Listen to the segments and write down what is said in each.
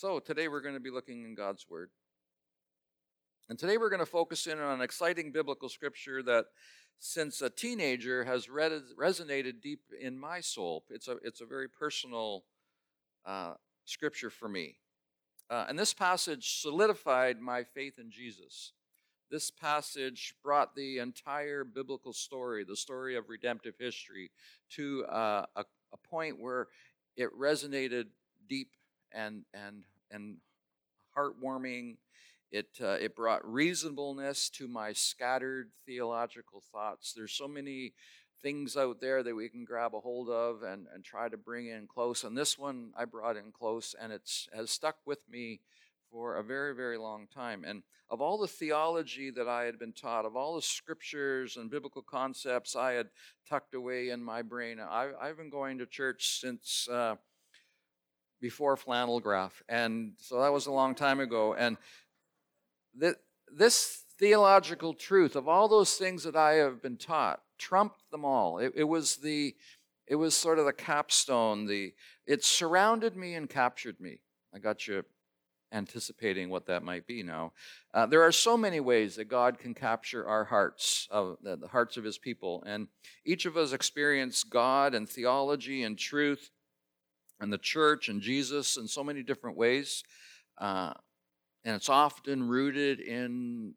So today we're going to be looking in God's Word. And today we're going to focus in on an exciting biblical scripture that, since a teenager, has resonated deep in my soul. It's a very personal scripture for me. And this passage solidified my faith in Jesus. This passage brought the entire biblical story, the story of redemptive history, to a point where it resonated deep and heartwarming. It brought reasonableness to my scattered theological thoughts. There's so many things out there that we can grab a hold of and try to bring in close. And this one I brought in close, and it has stuck with me for a very, very long time. And of all the theology that I had been taught, of all the scriptures and biblical concepts I had tucked away in my brain, I've been going to church since before flannel graph. And so that was a long time ago. And this theological truth of all those things that I have been taught trumped them all. It was sort of the capstone. It surrounded me and captured me. I got you anticipating what that might be now. There are so many ways that God can capture our hearts, the hearts of His people, and each of us experience God and theology and truth and the church and Jesus in so many different ways. And it's often rooted in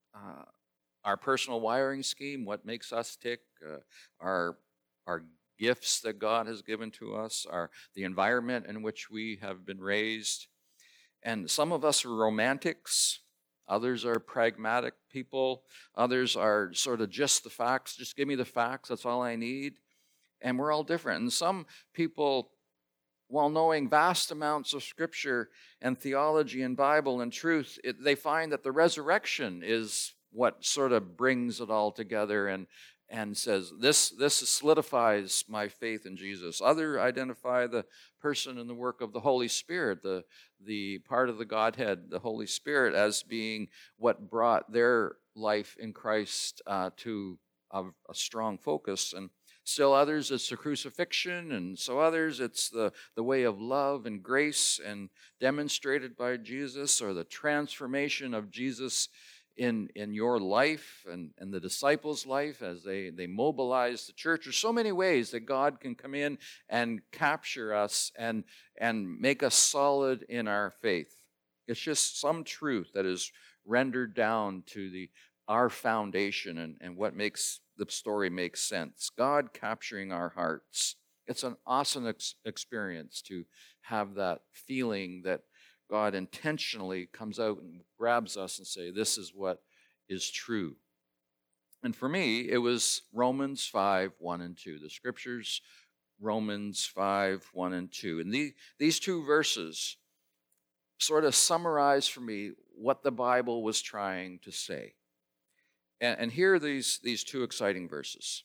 our personal wiring scheme, what makes us tick, our gifts that God has given to us, the environment in which we have been raised. And some of us are romantics, others are pragmatic people, others are sort of just the facts, just give me the facts, that's all I need. And we're all different. And some people, while knowing vast amounts of scripture and theology and Bible and truth, they find that the resurrection is what sort of brings it all together and says, this solidifies my faith in Jesus. Others identify the person and the work of the Holy Spirit, the part of the Godhead, the Holy Spirit, as being what brought their life in Christ to a strong focus. And still others, it's the crucifixion, and so others, it's the way of love and grace and demonstrated by Jesus, or the transformation of Jesus in your life and the disciples' life as they mobilize the church. There's so many ways that God can come in and capture us and make us solid in our faith. It's just some truth that is rendered down to our foundation and what makes the story make sense. God capturing our hearts. It's an awesome experience to have that feeling that God intentionally comes out and grabs us and say, this is what is true. And for me, it was Romans 5, 1 and 2. The scriptures, Romans 5, 1 and 2. And these two verses sort of summarize for me what the Bible was trying to say. And here are these two exciting verses.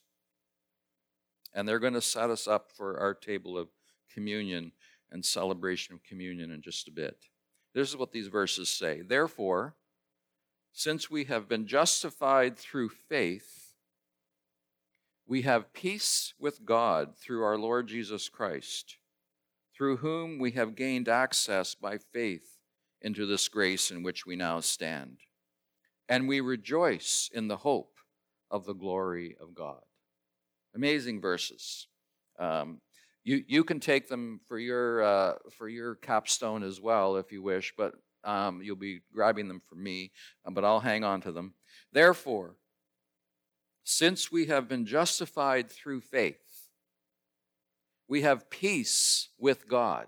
And they're going to set us up for our table of communion and celebration of communion in just a bit. This is what these verses say. Therefore, since we have been justified through faith, we have peace with God through our Lord Jesus Christ, through whom we have gained access by faith into this grace in which we now stand. And we rejoice in the hope of the glory of God. Amazing verses. You can take them for your capstone as well if you wish, but you'll be grabbing them from me, but I'll hang on to them. Therefore, since we have been justified through faith, we have peace with God.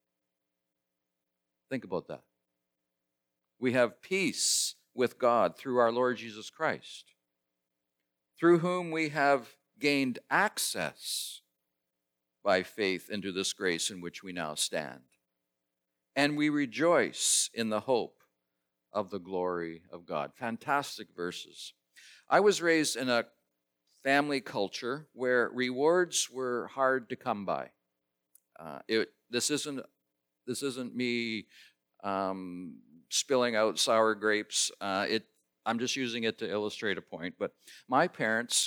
Think about that. We have peace with God through our Lord Jesus Christ, through whom we have gained access by faith into this grace in which we now stand. And we rejoice in the hope of the glory of God. Fantastic verses. I was raised in a family culture where rewards were hard to come by. This isn't me spilling out sour grapes. I'm just using it to illustrate a point. But my parents,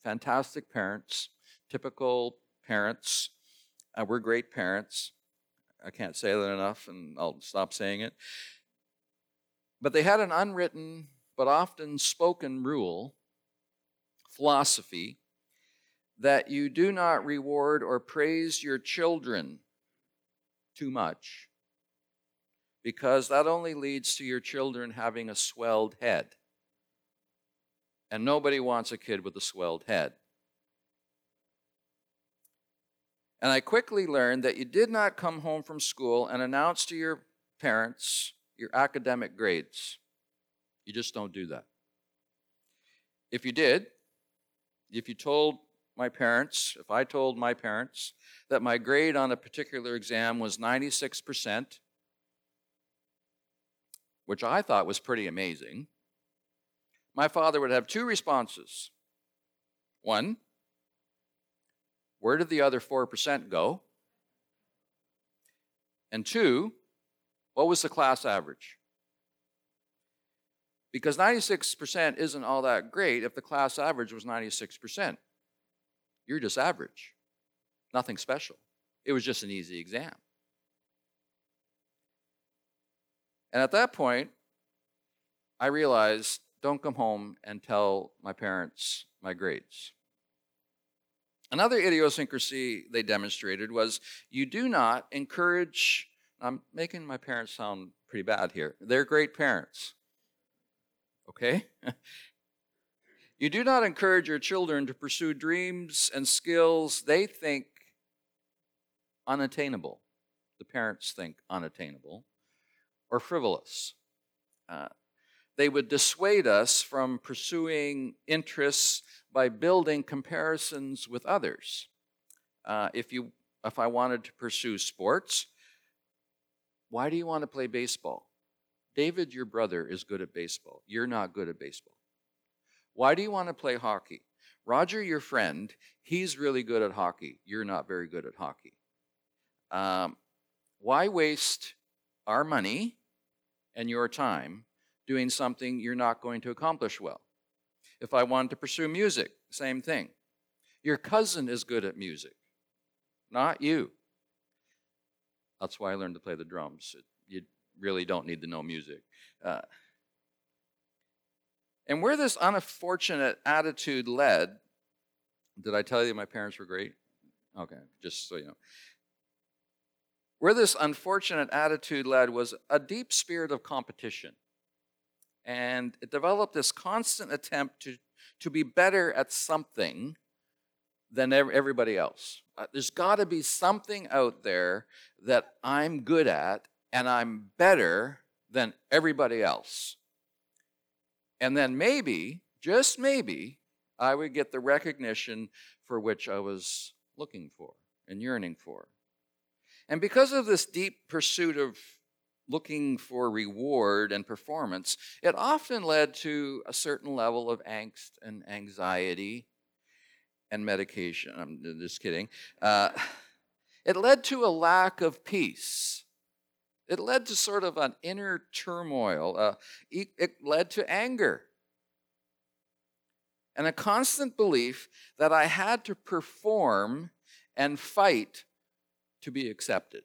fantastic parents, typical parents, were great parents. I can't say that enough, and I'll stop saying it. But they had an unwritten but often spoken rule, philosophy, that you do not reward or praise your children too much, because that only leads to your children having a swelled head. And nobody wants a kid with a swelled head. And I quickly learned that you did not come home from school and announce to your parents your academic grades. You just don't do that. If you did, if I told my parents that my grade on a particular exam was 96%, which I thought was pretty amazing, my father would have two responses. One, where did the other 4% go? And two, what was the class average? Because 96% isn't all that great if the class average was 96%. You're just average. Nothing special. It was just an easy exam. And at that point, I realized, don't come home and tell my parents my grades. Another idiosyncrasy they demonstrated was you do not encourage, I'm making my parents sound pretty bad here. They're great parents. Okay? You do not encourage your children to pursue dreams and skills they think unattainable. The parents think unattainable or frivolous. They would dissuade us from pursuing interests by building comparisons with others. If I wanted to pursue sports, why do you want to play baseball? David, your brother, is good at baseball. You're not good at baseball. Why do you want to play hockey? Roger, your friend, he's really good at hockey. You're not very good at hockey. Why waste our money and your time doing something you're not going to accomplish well? If I wanted to pursue music, same thing. Your cousin is good at music, not you. That's why I learned to play the drums. You really don't need to know music. And where this unfortunate attitude led, did I tell you my parents were great? Okay, just so you know. Where this unfortunate attitude led was a deep spirit of competition. And it developed this constant attempt to be better at something than everybody else. There's got to be something out there that I'm good at, and I'm better than everybody else. And then maybe, just maybe, I would get the recognition for which I was looking for and yearning for. And because of this deep pursuit of looking for reward and performance, it often led to a certain level of angst and anxiety and medication. I'm just kidding. It led to a lack of peace. It led to sort of an inner turmoil. It led to anger and a constant belief that I had to perform and fight to be accepted.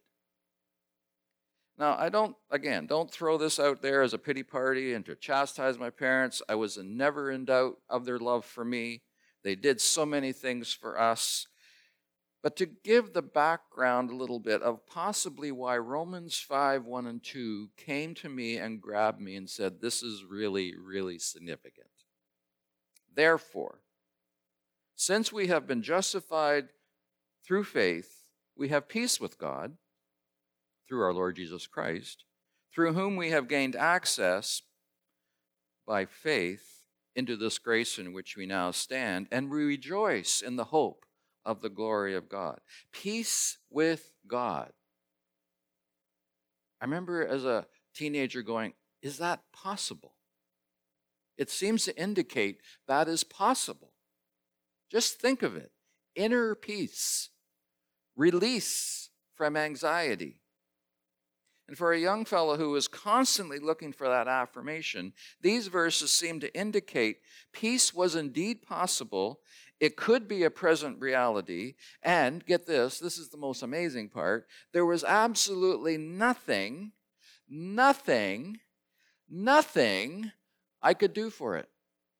Now, don't throw this out there as a pity party and to chastise my parents. I was never in doubt of their love for me. They did so many things for us. But to give the background a little bit of possibly why Romans 5, 1 and 2 came to me and grabbed me and said, this is really, really significant. Therefore, since we have been justified through faith, we have peace with God through our Lord Jesus Christ, through whom we have gained access by faith into this grace in which we now stand, and we rejoice in the hope of the glory of God. Peace with God. I remember as a teenager going, is that possible? It seems to indicate that is possible. Just think of it. Inner peace. Release from anxiety. And for a young fellow who was constantly looking for that affirmation, these verses seem to indicate peace was indeed possible. It could be a present reality. And get this, this is the most amazing part. There was absolutely nothing I could do for it.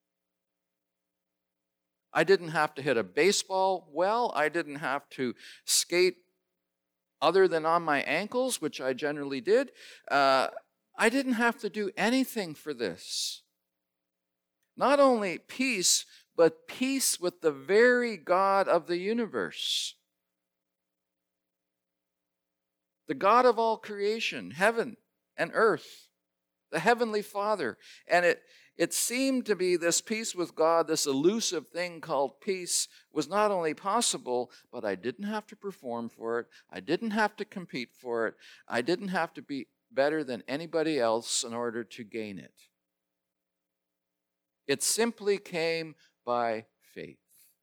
I didn't have to hit a baseball well. I didn't have to skate other than on my ankles, which I generally did. I didn't have to do anything for this. Not only peace, but peace with the very God of the universe. The God of all creation, heaven and earth, the Heavenly Father. And it seemed to be this peace with God, this elusive thing called peace, was not only possible, but I didn't have to perform for it. I didn't have to compete for it. I didn't have to be better than anybody else in order to gain it. It simply came by faith.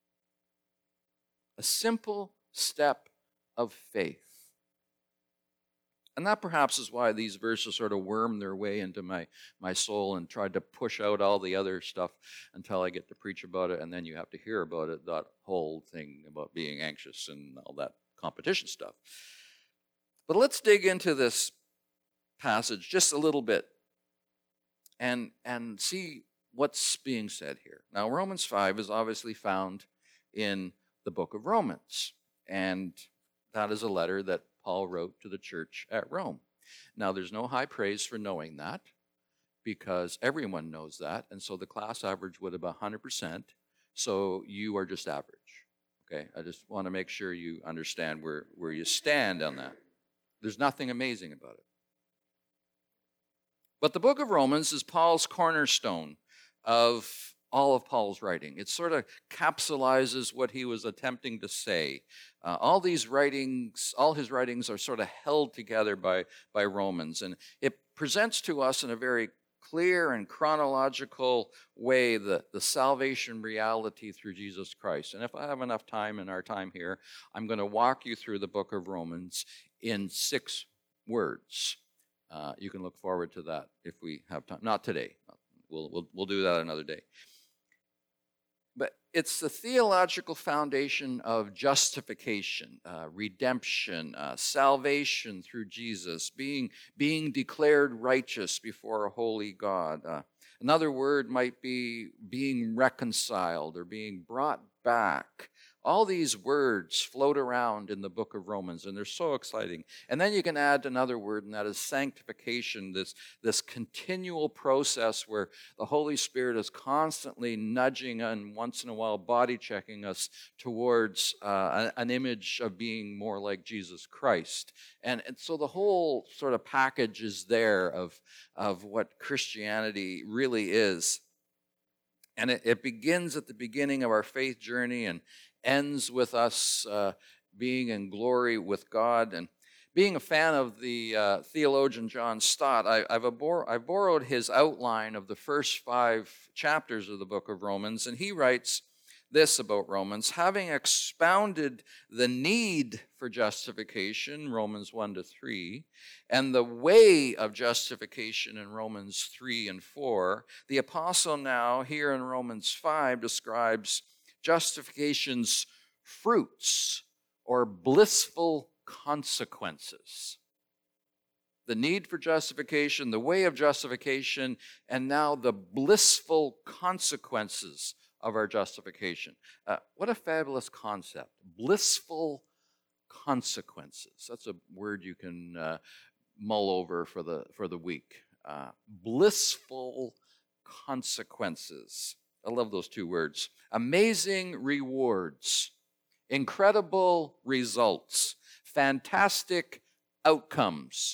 A simple step of faith. And that perhaps is why these verses sort of worm their way into my soul and tried to push out all the other stuff until I get to preach about it, and then you have to hear about it, that whole thing about being anxious and all that competition stuff. But let's dig into this passage just a little bit and see what's being said here. Now, Romans 5 is obviously found in the book of Romans, and that is a letter that Paul wrote to the church at Rome. Now, there's no high praise for knowing that, because everyone knows that, and so the class average would have been 100%, so you are just average. Okay, I just want to make sure you understand where you stand on that. There's nothing amazing about it. But the book of Romans is Paul's cornerstone of all of Paul's writing. It sort of capsulizes what he was attempting to say. All his writings are sort of held together by Romans, and it presents to us in a very clear and chronological way the salvation reality through Jesus Christ. And if I have enough time in our time here, I'm going to walk you through the book of Romans in 6 words. You can look forward to that if we have time. Not today. We'll do that another day. But it's the theological foundation of justification, redemption, salvation through Jesus, being declared righteous before a holy God. Another word might be being reconciled or being brought back. All these words float around in the book of Romans, and they're so exciting. And then you can add another word, and that is sanctification, this continual process where the Holy Spirit is constantly nudging and once in a while body checking us towards an image of being more like Jesus Christ. And so the whole sort of package is there of what Christianity really is. And it begins at the beginning of our faith journey and ends with us being in glory with God. And being a fan of the theologian John Stott, I've borrowed his outline of the first 5 chapters of the book of Romans, and he writes this about Romans: having expounded the need for justification, Romans 1-3, and the way of justification in Romans 3 and 4, the apostle now here in Romans 5 describes justification's fruits or blissful consequences. The need for justification, the way of justification, and now the blissful consequences of our justification. What a fabulous concept. Blissful consequences. That's a word you can mull over for the week. Blissful consequences. I love those 2 words. Amazing rewards, incredible results, fantastic outcomes.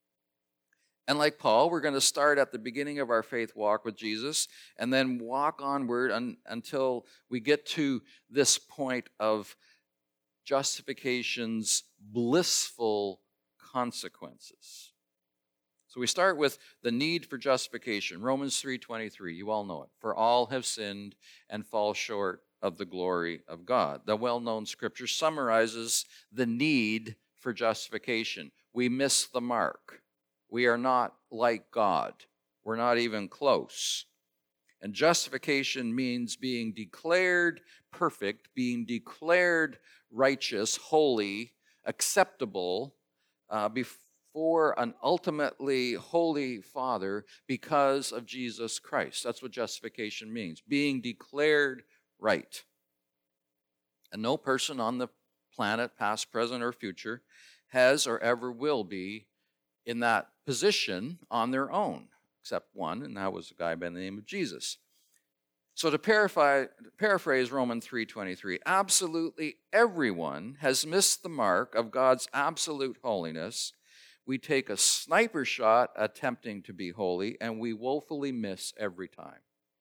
And like Paul, we're going to start at the beginning of our faith walk with Jesus and then walk onward until we get to this point of justification's blissful consequences. So we start with the need for justification. Romans 3:23, you all know it. For all have sinned and fall short of the glory of God. The well-known scripture summarizes the need for justification. We miss the mark. We are not like God. We're not even close. And justification means being declared perfect, being declared righteous, holy, acceptable before an ultimately holy Father because of Jesus Christ. That's what justification means, being declared right. And no person on the planet, past, present, or future, has or ever will be in that position on their own, except one, and that was a guy by the name of Jesus. So to paraphrase Romans 3:23, absolutely everyone has missed the mark of God's absolute holiness. We take a sniper shot attempting to be holy, and we woefully miss every time.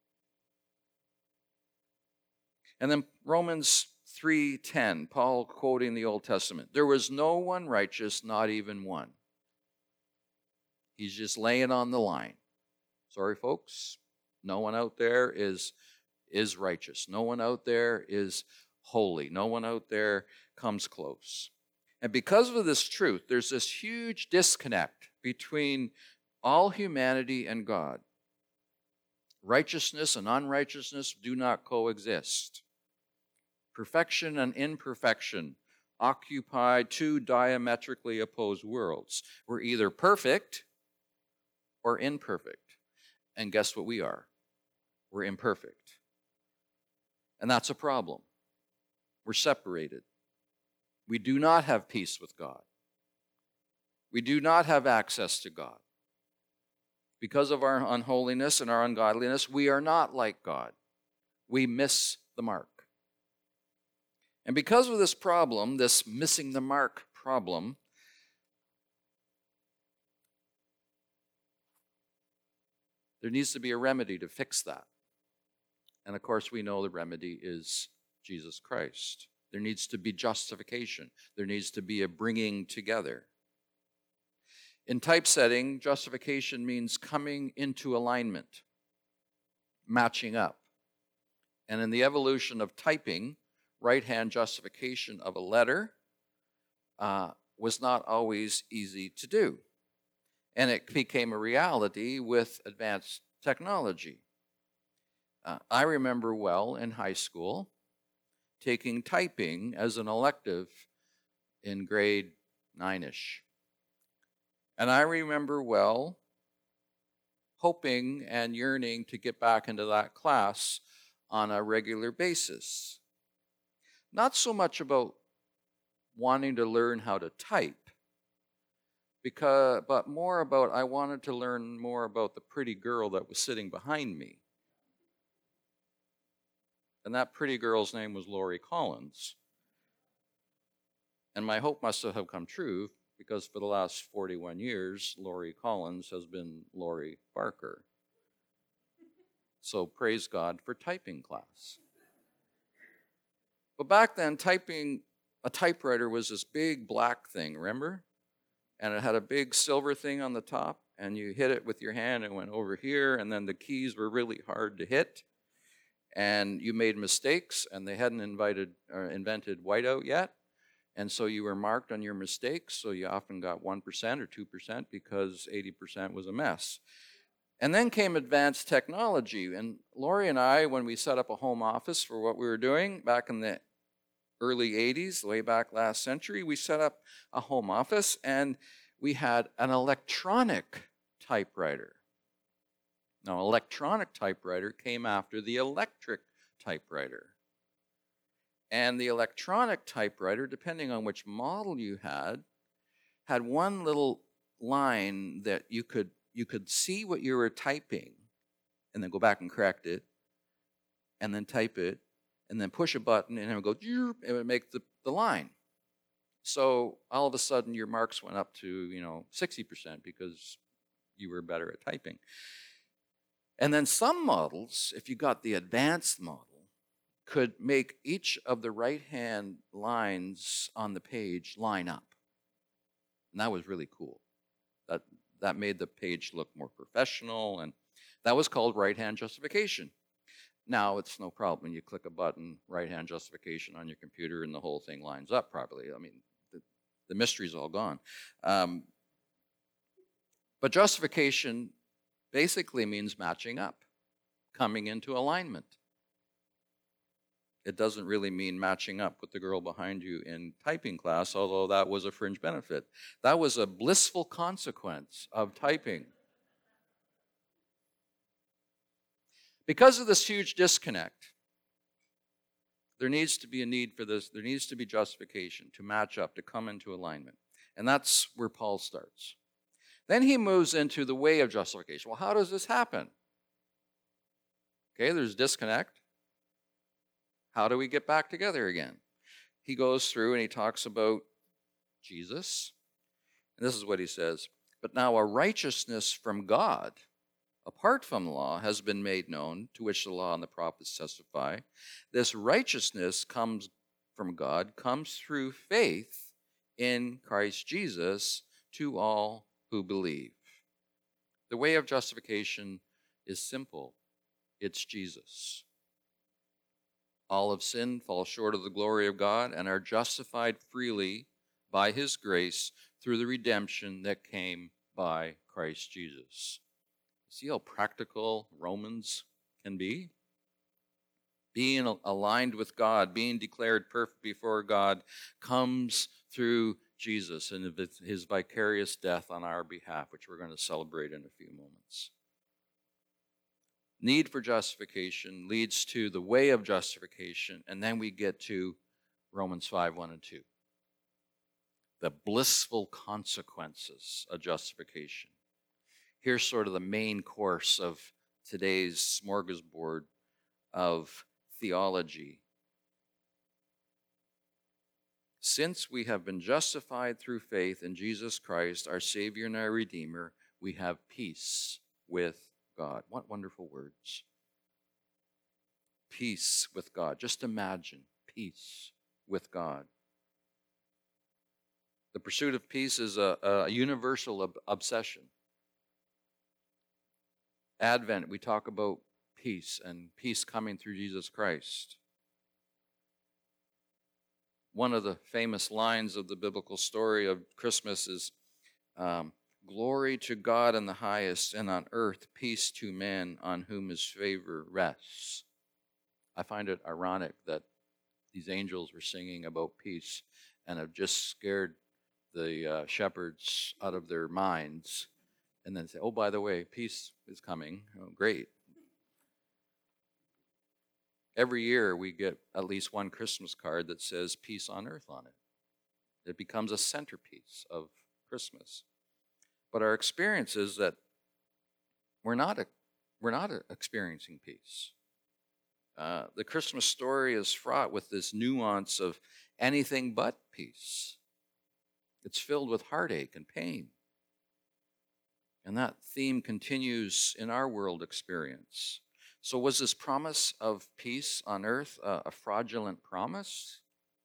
And then Romans 3:10, Paul quoting the Old Testament, there was no one righteous, not even one. He's just laying on the line. Sorry, folks. No one out there is righteous. No one out there is holy. No one out there comes close. And because of this truth, there's this huge disconnect between all humanity and God. Righteousness and unrighteousness do not coexist. Perfection and imperfection occupy two diametrically opposed worlds. We're either perfect or imperfect. And guess what we are? We're imperfect. And that's a problem. We're separated. We do not have peace with God. We do not have access to God. Because of our unholiness and our ungodliness, we are not like God. We miss the mark. And because of this problem, this missing the mark problem, there needs to be a remedy to fix that. And of course, we know the remedy is Jesus Christ. There needs to be justification. There needs to be a bringing together. In typesetting, justification means coming into alignment, matching up. And in the evolution of typing, right-hand justification of a letter was not always easy to do. And it became a reality with advanced technology. I remember well in high school taking typing as an elective in grade 9-ish. And I remember well hoping and yearning to get back into that class on a regular basis. Not so much about wanting to learn how to type, but more about I wanted to learn more about the pretty girl that was sitting behind me. And that pretty girl's name was Lori Collins. And my hope must have come true because for the last 41 years, Lori Collins has been Lori Barker. So praise God for typing class. But back then, typing a typewriter was this big black thing, remember? And it had a big silver thing on the top, and you hit it with your hand and it went over here, and then the keys were really hard to hit. And you made mistakes, and they hadn't invented whiteout yet. And so you were marked on your mistakes, so you often got 1% or 2% because 80% was a mess. And then came advanced technology. And Lori and I, when we set up a home office for what we were doing back in the early 80s, way back last century, we set up a home office, and we had an electronic typewriter. Now, electronic typewriter came after the electric typewriter. And the electronic typewriter, depending on which model you had one little line that you could see what you were typing and then go back and correct it and then type it and then push a button and it would go, it would make the line. So all of a sudden your marks went up to 60% because you were better at typing. And then some models, if you got the advanced model, could make each of the right-hand lines on the page line up. And that was really cool. That made the page look more professional, and that was called right-hand justification. Now it's no problem. You click a button, right-hand justification on your computer, and the whole thing lines up properly. I mean, the mystery's all gone. But But justification basically means matching up, coming into alignment. It doesn't really mean matching up with the girl behind you in typing class, although that was a fringe benefit. That was a blissful consequence of typing. Because of this huge disconnect, there needs to be a need for this. There needs to be justification to match up, to come into alignment. And that's where Paul starts. Then he moves into the way of justification. Well, how does this happen? Okay, there's disconnect. How do we get back together again? He goes through and he talks about Jesus. And this is what he says. But now a righteousness from God, apart from the law, has been made known, to which the law and the prophets testify. This righteousness comes from God, comes through faith in Christ Jesus to all who believe. The way of justification is simple. It's Jesus. All have sinned, fall short of the glory of God, and are justified freely by his grace through the redemption that came by Christ Jesus. See how practical Romans can be? Being aligned with God, being declared perfect before God, comes through Jesus and his vicarious death on our behalf, which we're going to celebrate in a few moments. Need for justification leads to the way of justification, and then we get to Romans 5, 1 and 2. The blissful consequences of justification. Here's sort of the main course of today's smorgasbord of theology. Since we have been justified through faith in Jesus Christ, our Savior and our Redeemer, we have peace with God. What wonderful words. Peace with God. Just imagine peace with God. The pursuit of peace is a universal obsession. Advent, we talk about peace and peace coming through Jesus Christ. One of the famous lines of the biblical story of Christmas is, glory to God in the highest, and on earth peace to men on whom his favor rests. I find it ironic that these angels were singing about peace and have just scared the shepherds out of their minds, and then say, oh, by the way, peace is coming. Oh, great. Every year we get at least one Christmas card that says peace on earth on it. It becomes a centerpiece of Christmas. But our experience is that we're not experiencing peace. The Christmas story is fraught with this nuance of anything but peace. It's filled with heartache and pain. And that theme continues in our world experience. So was this promise of peace on earth a fraudulent promise?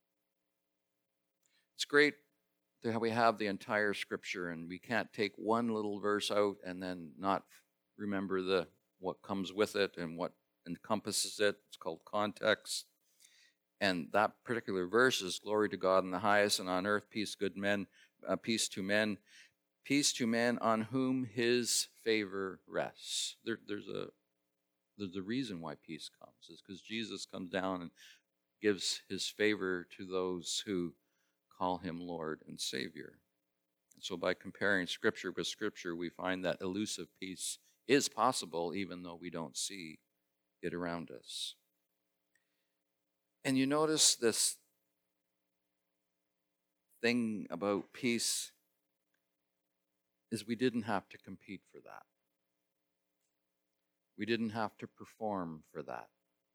It's great that we have the entire scripture and we can't take one little verse out and then not remember what comes with it and what encompasses it. It's called context. And that particular verse is glory to God in the highest, and on earth peace to men, peace to men on whom his favor rests. There's a reason why peace comes. It's because Jesus comes down and gives his favor to those who call him Lord and Savior. And so by comparing Scripture with Scripture, we find that elusive peace is possible even though we don't see it around us. And you notice this thing about peace is we didn't have to compete for that. We didn't have to perform for that.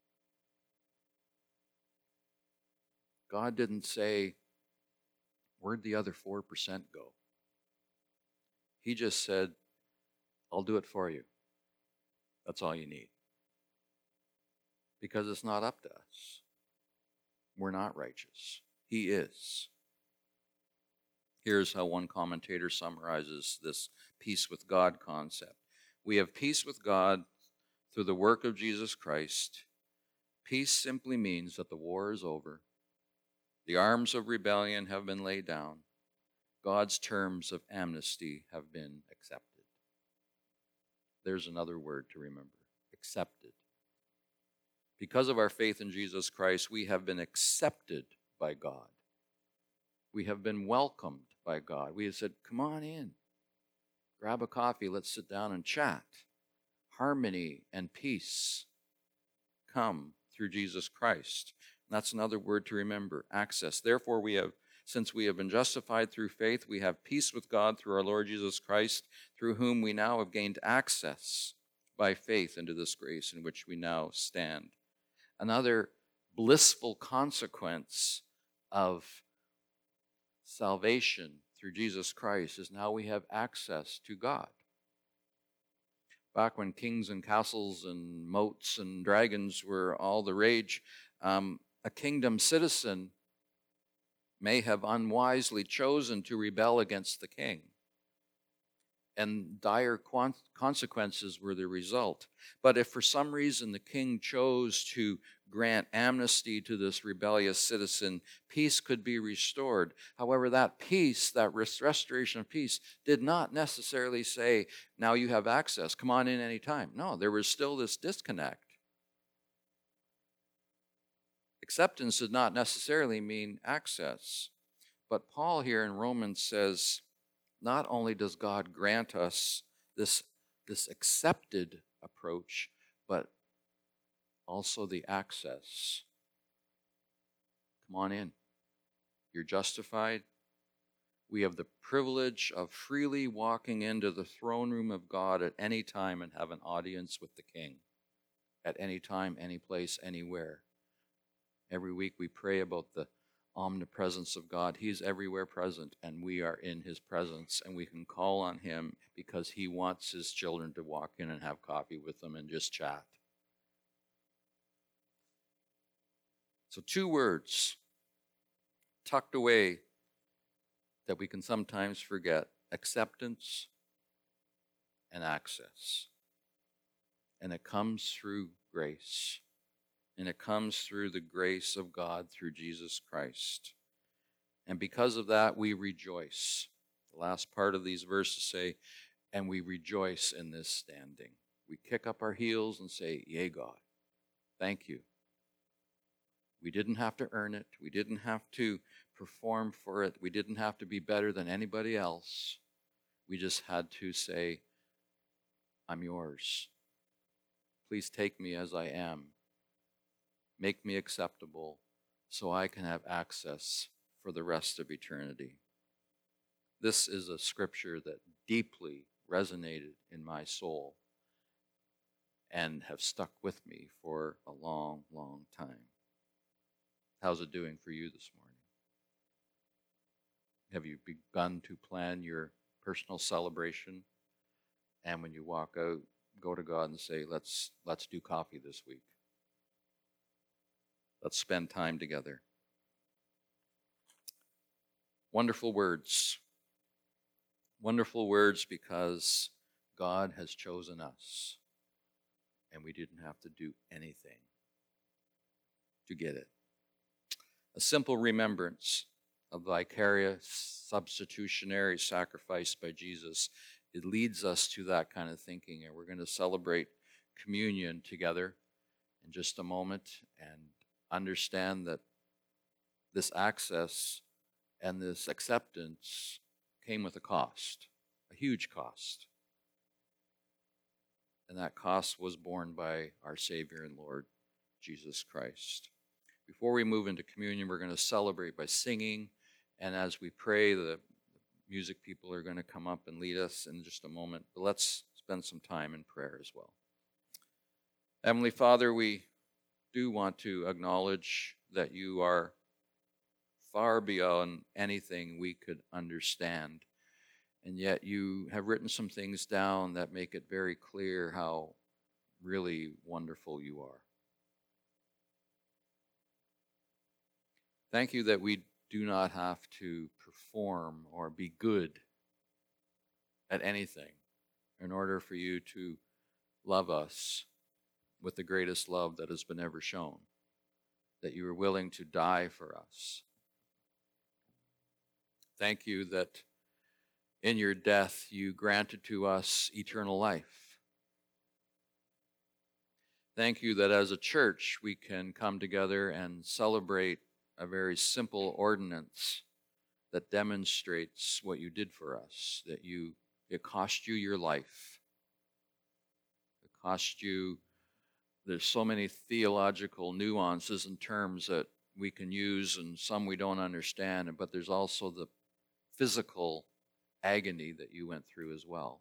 God didn't say, where'd the other 4% go? He just said, I'll do it for you. That's all you need. Because it's not up to us. We're not righteous. He is. Here's how one commentator summarizes this peace with God concept. We have peace with God through the work of Jesus Christ. Peace simply means that the war is over. The arms of rebellion have been laid down. God's terms of amnesty have been accepted. There's another word to remember. Accepted. Because of our faith in Jesus Christ, we have been accepted by God. We have been welcomed by God. We have said, come on in. Grab a coffee. Let's sit down and chat. Harmony and peace come through Jesus Christ. And that's another word to remember. Access. Therefore, since we have been justified through faith, we have peace with God through our Lord Jesus Christ, through whom we now have gained access by faith into this grace in which we now stand. Another blissful consequence of salvation through Jesus Christ is now we have access to God. Back when kings and castles and moats and dragons were all the rage, a kingdom citizen may have unwisely chosen to rebel against the king. And dire consequences were the result. But if for some reason the king chose to grant amnesty to this rebellious citizen, peace could be restored. However, that peace, that restoration of peace, did not necessarily say, now you have access, come on in anytime. No, there was still this disconnect. Acceptance did not necessarily mean access. But Paul here in Romans says, not only does God grant us this accepted approach, but also the access. Come on in. You're justified. We have the privilege of freely walking into the throne room of God at any time and have an audience with the King. At any time, any place, anywhere. Every week we pray about the omnipresence of God. He's everywhere present, and we are in his presence, and we can call on him because he wants his children to walk in and have coffee with them and just chat. So 2 words tucked away that we can sometimes forget: acceptance and access. And it comes through grace. And it comes through the grace of God through Jesus Christ. And because of that, we rejoice. The last part of these verses say, and we rejoice in this standing. We kick up our heels and say, yea, God, thank you. We didn't have to earn it. We didn't have to perform for it. We didn't have to be better than anybody else. We just had to say, I'm yours. Please take me as I am. Make me acceptable so I can have access for the rest of eternity. This is a scripture that deeply resonated in my soul and have stuck with me for a long, long time. How's it doing for you this morning? Have you begun to plan your personal celebration? And when you walk out, go to God and say, let's do coffee this week. Let's spend time together. Wonderful words. Wonderful words because God has chosen us, and we didn't have to do anything to get it. A simple remembrance of vicarious substitutionary sacrifice by Jesus, it leads us to that kind of thinking, and we're going to celebrate communion together in just a moment and understand that this access and this acceptance came with a cost, a huge cost. And that cost was borne by our Savior and Lord, Jesus Christ. Before we move into communion, we're going to celebrate by singing. And as we pray, the music people are going to come up and lead us in just a moment. But let's spend some time in prayer as well. Heavenly Father, we do want to acknowledge that you are far beyond anything we could understand. And yet you have written some things down that make it very clear how really wonderful you are. Thank you that we do not have to perform or be good at anything in order for you to love us with the greatest love that has been ever shown, that you were willing to die for us. Thank you that in your death you granted to us eternal life, Thank you that as a church we can come together and celebrate a very simple ordinance that demonstrates what you did for us, that it cost you your life. It cost you, there's so many theological nuances and terms that we can use and some we don't understand, but there's also the physical agony that you went through as well.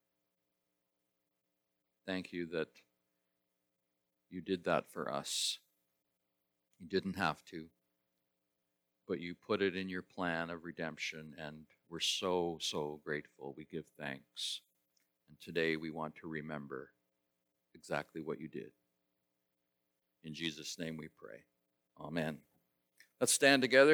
Thank you that you did that for us. You didn't have to, but you put it in your plan of redemption, and we're so, so grateful. We give thanks. And today we want to remember exactly what you did. In Jesus' name we pray. Amen. Let's stand together.